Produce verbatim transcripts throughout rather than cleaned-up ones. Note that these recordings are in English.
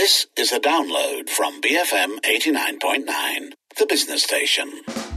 This is a download from B F M eighty-nine point nine, the business station.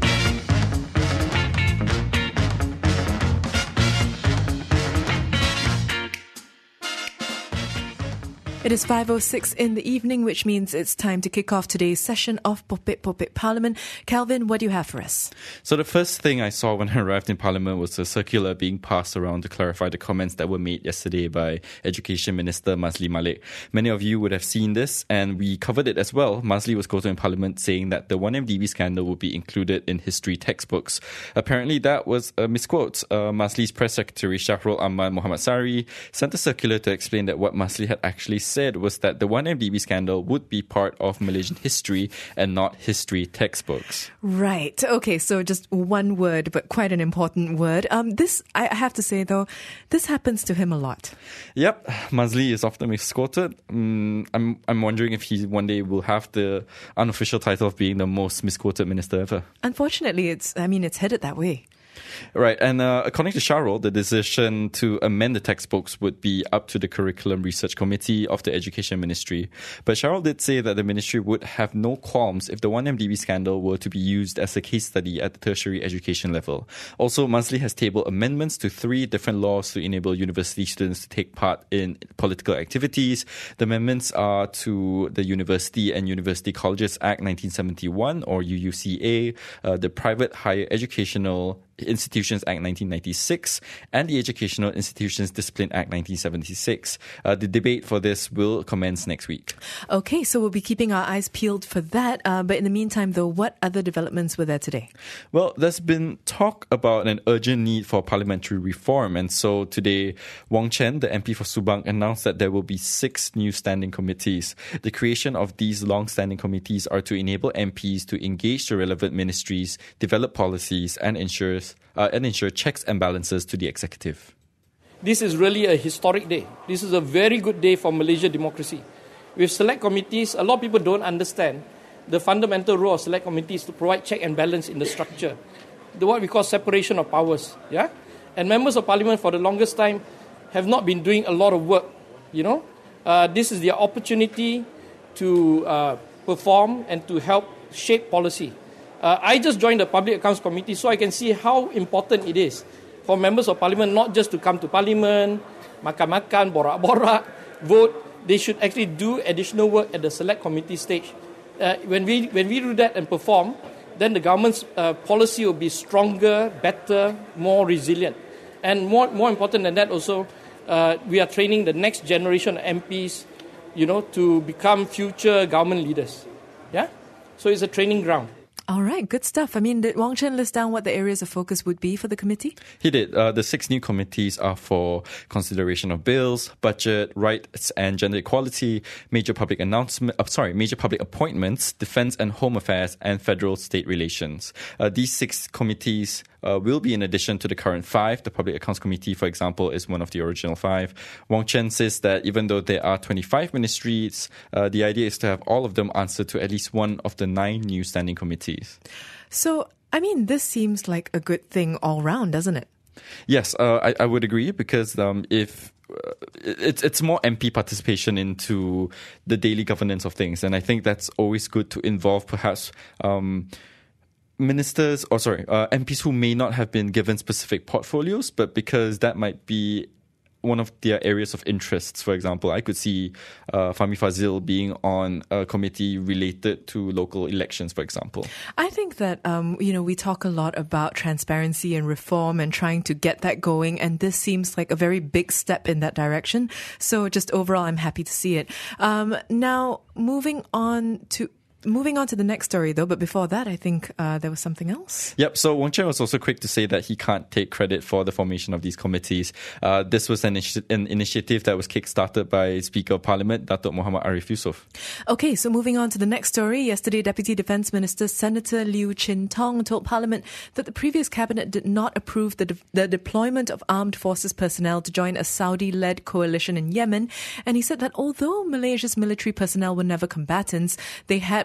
It is five oh six in the evening, which means it's time to kick off today's session of Popit Popit Parliament. Calvin, what do you have for us? So the first thing I saw when I arrived in Parliament was a circular being passed around to clarify the comments that were made yesterday by Education Minister Masli Malik. Many of you would have seen this, and we covered it as well. Masli was quoted in Parliament saying that the one M D B scandal would be included in history textbooks. Apparently, that was a misquote. Uh, Masli's press secretary, Shahrul Ahmad Muhammad Sari, sent a circular to explain that what Masli had actually said was that the one M D B scandal would be part of Malaysian history and not history textbooks. Right. Okay, so just one word, but quite an important word. Um, this, I have to say though, this happens to him a lot. Yep, Masli is often misquoted. Um, I'm I'm wondering if he one day will have the unofficial title of being the most misquoted minister ever. Unfortunately, it's I mean, it's headed that way. Right, and uh, according to Shahrul, the decision to amend the textbooks would be up to the Curriculum Research Committee of the Education Ministry. But Shahrul did say that the ministry would have no qualms if the one M D B scandal were to be used as a case study at the tertiary education level. Also, Masli has tabled amendments to three different laws to enable university students to take part in political activities. The amendments are to the University and University Colleges Act nineteen seventy-one, or U U C A, uh, the Private Higher Educational Institutions Act nineteen ninety-six, and the Educational Institutions Discipline Act nineteen seventy-six. Uh, the debate for this will commence next week. Okay, so we'll be keeping our eyes peeled for that. Uh, but in the meantime, though, what other developments were there today? Well, there's been talk about an urgent need for parliamentary reform. And so today, Wong Chen, the M P for Subang, announced that there will be six new standing committees. The creation of these long-standing committees are to enable M Ps to engage the relevant ministries, develop policies, and ensure Uh, and ensure checks and balances to the executive. This is really a historic day. This is a very good day for Malaysia democracy. With select committees, a lot of people don't understand the fundamental role of select committees to provide check and balance in the structure, the what we call separation of powers. Yeah, and members of parliament for the longest time have not been doing a lot of work. You know, uh, this is their opportunity to uh, perform and to help shape policy. Uh, I just joined the Public Accounts Committee so I can see how important it is for members of parliament not just to come to parliament, makan-makan, borak-borak, vote. They should actually do additional work at the select committee stage. Uh, when we when we do that and perform, then the government's uh, policy will be stronger, better, more resilient. And more more important than that also, uh, we are training the next generation of M Ps, you know, to become future government leaders. Yeah? So it's a training ground. All right, good stuff. I mean, did Wong Chen list down what the areas of focus would be for the committee? He did. Uh, the six new committees are for consideration of bills, budget, rights and gender equality, major public announcement, uh, sorry, major public appointments, defence and home affairs, and federal-state relations. Uh, these six committees Uh, will be in addition to the current five. The Public Accounts Committee, for example, is one of the original five. Wong Chen says that even though there are twenty-five ministries, uh, the idea is to have all of them answer to at least one of the nine new standing committees. So, I mean, this seems like a good thing all round, doesn't it? Yes, uh, I, I would agree because um, if uh, it's it's more M P participation into the daily governance of things, and I think that's always good to involve perhaps Um, ministers, or sorry, uh, M Ps who may not have been given specific portfolios, but because that might be one of their areas of interests. For example, I could see uh, Fahmi Fazil being on a committee related to local elections, for example. I think that, um, you know, we talk a lot about transparency and reform and trying to get that going, and this seems like a very big step in that direction. So just overall, I'm happy to see it. Um, now, moving on to Moving on to the next story, though, but before that, I think uh, there was something else. Yep, so Wong Chen was also quick to say that he can't take credit for the formation of these committees. Uh, this was an, initi- an initiative that was kick-started by Speaker of Parliament, Datuk Muhammad Arif Yusof. Okay, so moving on to the next story. Yesterday, Deputy Defence Minister Senator Liu Chin-tong told Parliament that the previous cabinet did not approve the, de- the deployment of armed forces personnel to join a Saudi-led coalition in Yemen. And he said that although Malaysia's military personnel were never combatants, they had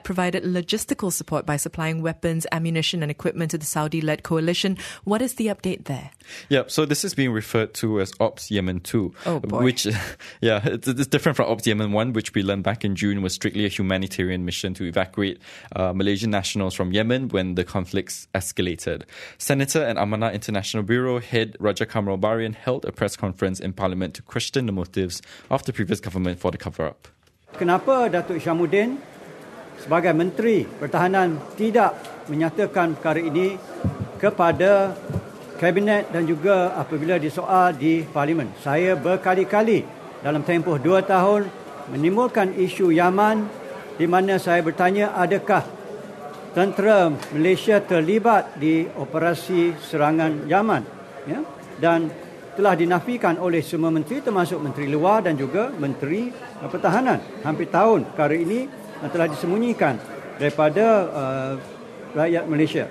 provided logistical support by supplying weapons, ammunition and equipment to the Saudi-led coalition. What is the update there? Yeah, so this is being referred to as Ops Yemen two. Oh boy. Which, yeah, it's, it's different from Ops Yemen one, which we learned back in June was strictly a humanitarian mission to evacuate uh, Malaysian nationals from Yemen when the conflicts escalated. Senator and Amanah International Bureau head Raja Kamal Barian held a press conference in Parliament to question the motives of the previous government for the cover-up. Kenapa Datuk Syamuddin sebagai Menteri Pertahanan tidak menyatakan perkara ini kepada Kabinet dan juga apabila disoal di Parlimen? Saya berkali-kali dalam tempoh dua tahun menimbulkan isu Yaman di mana saya bertanya adakah tentera Malaysia terlibat di operasi serangan Yaman, ya? Dan telah dinafikan oleh semua menteri termasuk Menteri Luar dan juga Menteri Pertahanan. Hampir tahun perkara ini telah disembunyikan daripada uh, rakyat Malaysia.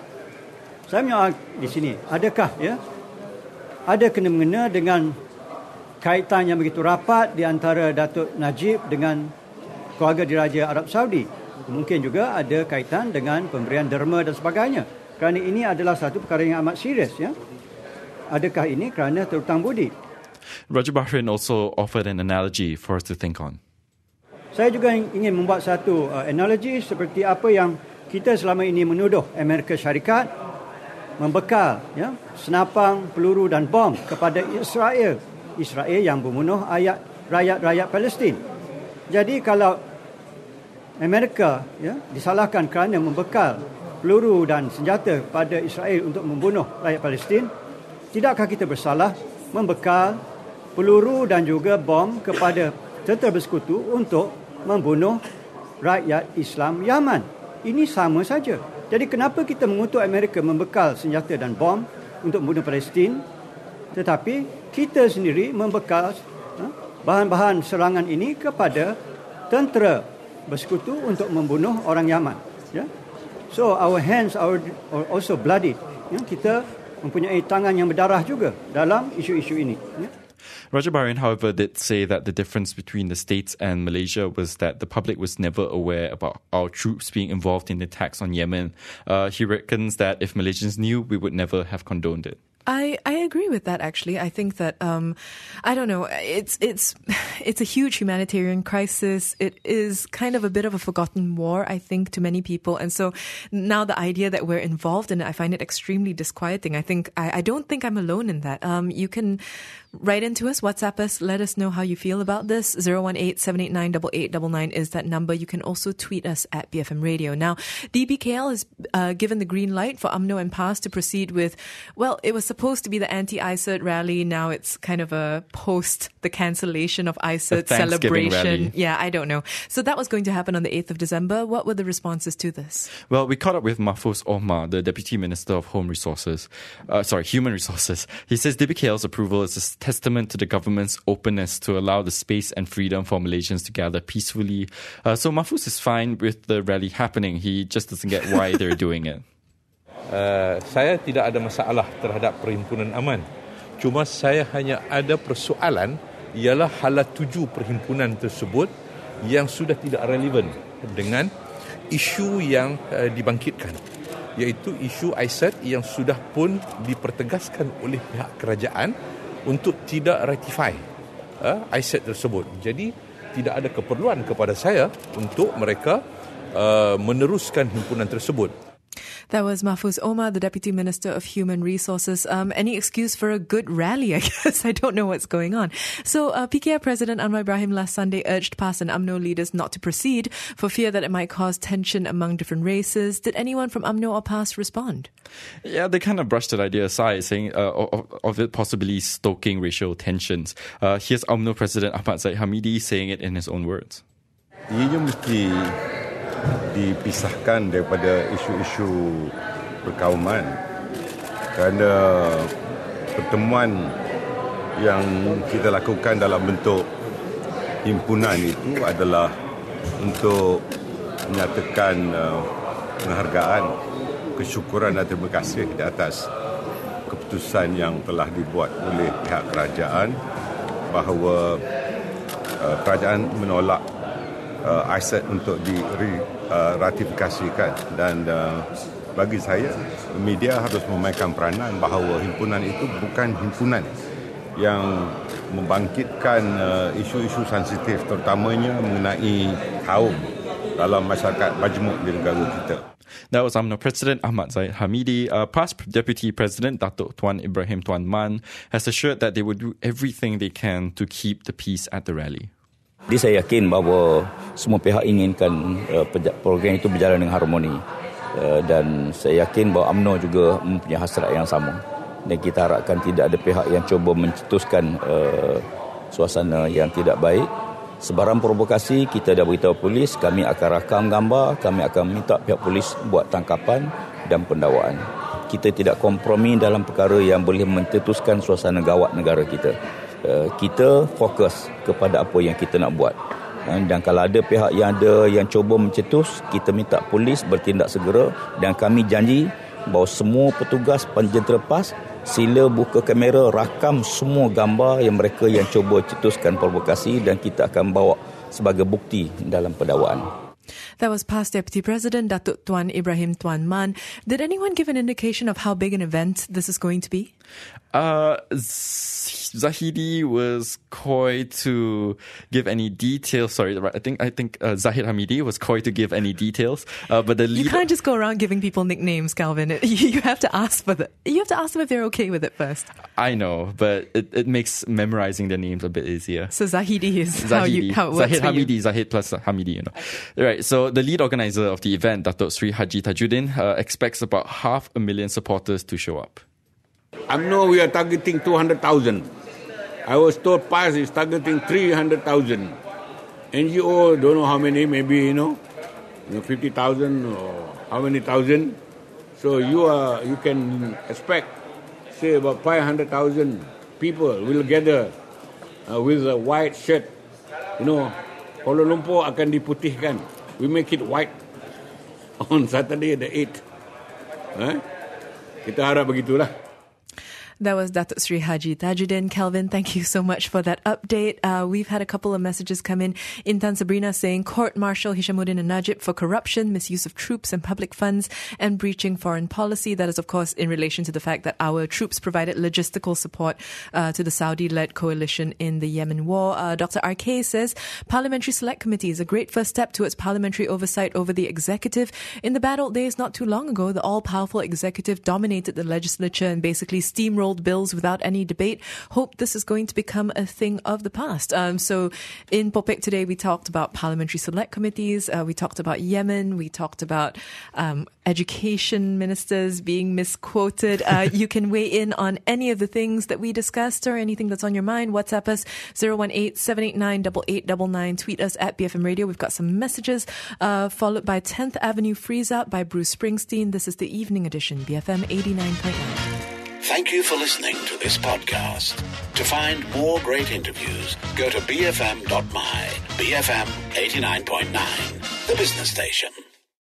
Saya menyoal di sini, adakah ya ada kena-mengena dengan kaitan yang begitu rapat di antara Datuk Najib dengan keluarga diraja Arab Saudi? Mungkin juga ada kaitan dengan pemberian derma dan sebagainya. Kerana ini adalah satu perkara yang amat serius, ya. Adakah ini kerana terhutang budi? Raja Bahrain also offered an analogy for us to think on. Saya juga ingin membuat satu uh, analogi seperti apa yang kita selama ini menuduh Amerika Syarikat membekal, ya, senapang, peluru dan bom kepada Israel. Israel yang membunuh ayat rakyat-rakyat Palestin. Jadi kalau Amerika, ya, disalahkan kerana membekal peluru dan senjata pada Israel untuk membunuh rakyat Palestin, tidakkah kita bersalah membekal peluru dan juga bom kepada tentera bersekutu untuk membunuh rakyat Islam Yaman? Ini sama saja. Jadi kenapa kita mengutuk Amerika membekal senjata dan bom untuk membunuh Palestin, tetapi kita sendiri membekal ha, bahan-bahan serangan ini kepada tentera bersekutu untuk membunuh orang Yaman, ya? So our hands are also bloody, ya? Kita mempunyai tangan yang berdarah juga dalam isu-isu ini, ya? Raja Bahrain, however, did say that the difference between the States and Malaysia was that the public was never aware about our troops being involved in the attacks on Yemen. Uh, he reckons that if Malaysians knew, we would never have condoned it. I, I agree with that, actually. I think that, um, I don't know, it's, it's, it's a huge humanitarian crisis. It is kind of a bit of a forgotten war, I think, to many people. And so now the idea that we're involved in it, I find it extremely disquieting. I think, I, I don't think I'm alone in that. Um, you can write into us, WhatsApp us, let us know how you feel about this. zero one eight, seven eight nine, eight eight nine nine is that number. You can also tweet us at B F M Radio. Now, D B K L has uh, given the green light for U M N O and P A S to proceed with, well, it was supposed to be the anti-I C E R rally. Now it's kind of a post the cancellation of I C E R celebration. Rally. Yeah, I don't know. So that was going to happen on the eighth of December. What were the responses to this? Well, we caught up with Mahfuz Omar, the Deputy Minister of Home Resources, uh, sorry, Human Resources. He says D B K L's approval is a testament to the government's openness to allow the space and freedom for Malaysians to gather peacefully. Uh, so Mahfuz is fine with the rally happening. He just doesn't get why they're doing it. Uh, saya tidak ada masalah terhadap Perhimpunan Aman. Cuma saya hanya ada persoalan ialah hala tuju perhimpunan tersebut yang sudah tidak relevan dengan isu yang uh, dibangkitkan, iaitu isu I C E R yang sudah pun dipertegaskan oleh pihak kerajaan untuk tidak ratify uh, I C E R tersebut. Jadi tidak ada keperluan kepada saya untuk mereka uh, meneruskan himpunan tersebut. That was Mahfuz Omar, the Deputy Minister of Human Resources. Um, any excuse for a good rally, I guess. I don't know what's going on. So uh, P K R President Anwar Ibrahim last Sunday urged P A S and U M N O leaders not to proceed for fear that it might cause tension among different races. Did anyone from U M N O or P A S respond? Yeah, they kind of brushed that idea aside, saying uh, of, of it possibly stoking racial tensions. Uh, here's U M N O President Ahmad Zahid Hamidi saying it in his own words. Ianya mesti dipisahkan daripada isu-isu perkauman, kerana pertemuan yang kita lakukan dalam bentuk himpunan itu adalah untuk menyatakan uh, penghargaan, kesyukuran dan terima kasih di atas keputusan yang telah dibuat oleh pihak kerajaan bahawa uh, kerajaan menolak uh, aset untuk diratifikasikan uh, dan uh, bagi saya media harus memainkan peranan bahawa himpunan itu bukan himpunan yang membangkitkan uh, isu-isu sensitif terutamanya mengenai kaum dalam masyarakat majmuk di negara kita. That was U M N O President Ahmad Zahid Hamidi. Uh, past Deputy President Datuk Tuan Ibrahim Tuan Man has assured that they would do everything they can to keep the peace at the rally. Jadi saya yakin bahawa semua pihak inginkan uh, program itu berjalan dengan harmoni. Uh, dan saya yakin bahawa U M N O juga mempunyai hasrat yang sama. Dan kita harapkan tidak ada pihak yang cuba mencetuskan uh, suasana yang tidak baik. Sebarang provokasi, kita dah beritahu polis, kami akan rakam gambar, kami akan minta pihak polis buat tangkapan dan pendakwaan. Kita tidak kompromi dalam perkara yang boleh mencetuskan suasana gawat negara kita. Uh, kita fokus kepada apa yang kita nak buat. Uh, dan kalau ada pihak yang ada yang cuba mencetus, kita minta polis bertindak segera dan kami janji bahawa semua petugas penjentera PAS sila buka kamera, rakam semua gambar yang mereka yang cuba cetuskan provokasi dan kita akan bawa sebagai bukti dalam pendakwaan. That was past Deputy President Datuk Tuan Ibrahim Tuan Man. Did anyone give an indication of how big an event this is going to be? Uh, Zahidi was coy to give any details. Sorry, I think I think uh, Zahid Hamidi was coy to give any details. Uh, but the lead- you can't just go around giving people nicknames, Calvin. You have to ask for the. You have to ask them if they're okay with it first. I know, but it, it makes memorizing their names a bit easier. So Zahidi is Zahidi. how you how it works Zahid for Hamidi, you. Zahid plus Hamidi, you know. Right. So the lead organizer of the event, Datuk Sri Haji Tajuddin, uh, expects about half a million supporters to show up. I know we are targeting two hundred thousand. I was told PAS is targeting three hundred thousand. N G O, don't know how many, maybe, you know, you know fifty thousand or how many thousand. So you are, you can expect, say, about five hundred thousand people will gather uh, with a white shirt. You know, Kuala Lumpur akan diputihkan. We make it white on Saturday the eighth. Huh? Kita harap begitulah. That was Datuk Sri Haji Tajuddin. Kelvin, thank you so much for that update. Uh, we've had a couple of messages come in. Intan Sabrina saying, Court Martial Hishamuddin and Najib for corruption, misuse of troops and public funds, and breaching foreign policy. That is, of course, in relation to the fact that our troops provided logistical support uh, to the Saudi-led coalition in the Yemen war. Uh, Doctor R K says, Parliamentary Select Committee is a great first step towards parliamentary oversight over the executive. In the bad old days not too long ago, the all-powerful executive dominated the legislature and basically steamrolled bills without any debate. Hope this is going to become a thing of the past. Um, so in Popek today, we talked about parliamentary select committees. Uh, we talked about Yemen. We talked about um, education ministers being misquoted. Uh, you can weigh in on any of the things that we discussed or anything that's on your mind. WhatsApp us zero one eight, seven eight nine, eight eight nine nine. Tweet us at B F M Radio. We've got some messages uh, followed by tenth Avenue Freeze Out by Bruce Springsteen. This is the evening edition, B F M eighty-nine point nine. Thank you for listening to this podcast. To find more great interviews, go to b f m dot my. B F M eighty-nine point nine, the business station.